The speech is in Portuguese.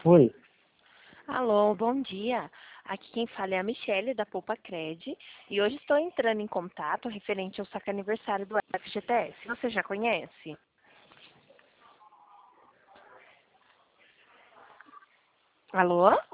Oi, Alô, bom dia. Aqui quem fala é a Michelle, da Poupa Cred, e hoje estou entrando em contato referente ao saque aniversário do FGTS. Você já conhece? Alô?